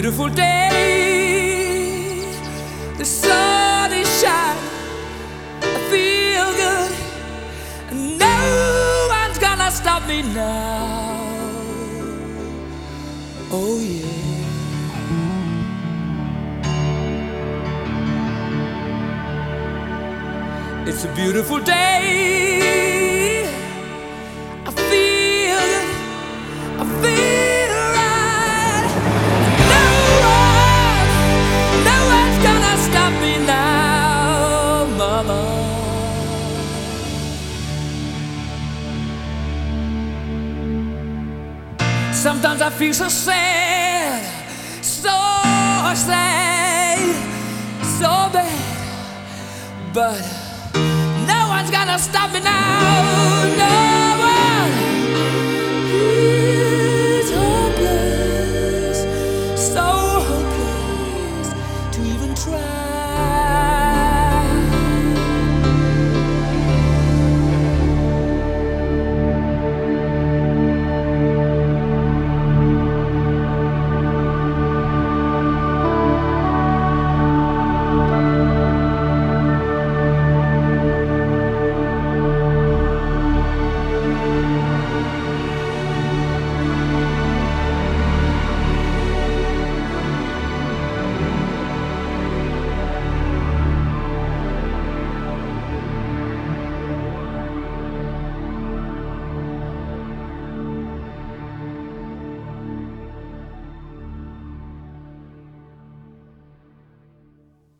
beautiful day. The sun is shining, I feel good. No one's gonna stop me now. Oh yeah. It's a beautiful day. I feel good, I feel right. No one's gonna stop me now, mama. Sometimes I feel so sad, so sad, so bad, but no one's gonna stop me now.